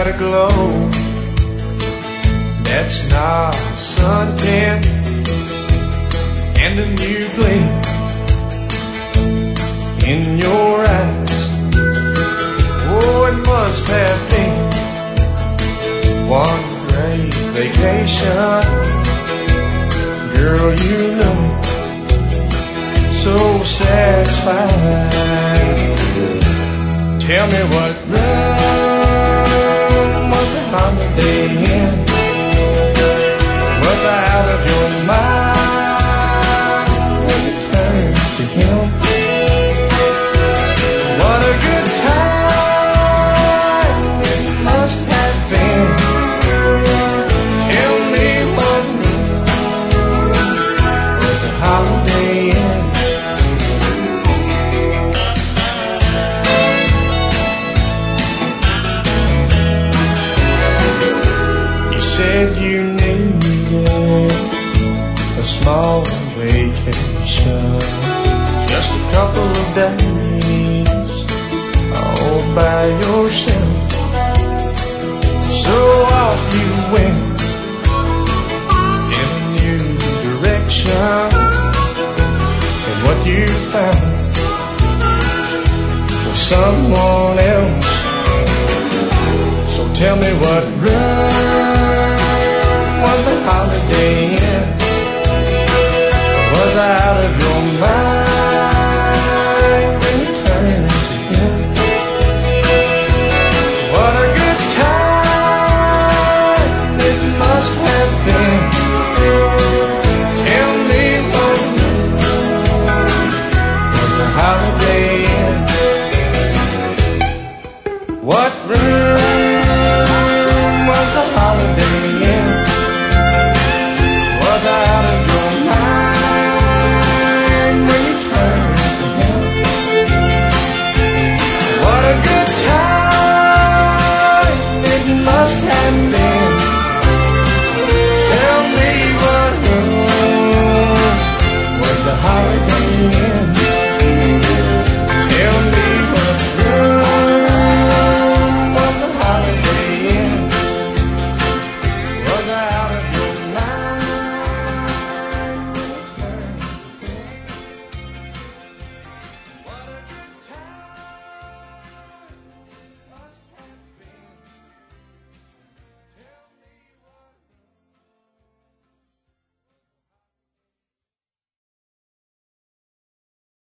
a glow that's not suntan, and a new gleam in your eyes. Oh, it must have been one great vacation. Girl, you look so satisfied. Tell me what room was the holiday in? Was I out of your mind when you turned to him? What a good time it must have been. Tell me what room was the holiday in? Said you needed a small vacation, just a couple of days all by yourself. So off you went in a new direction, and what you found was someone else. So tell me what was the holiday in? Was I out of your mind when you turned to him? What a good time it must have been. Tell me what was the holiday in? What room